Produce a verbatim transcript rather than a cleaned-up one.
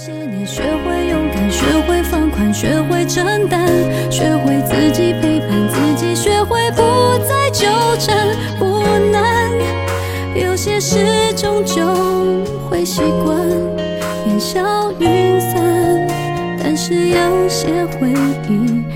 些年学会勇敢，学会放宽，学会承担，学会自己陪伴自己，学会不再纠缠，不难。有些事终究会习惯，烟消云散，但是有些回忆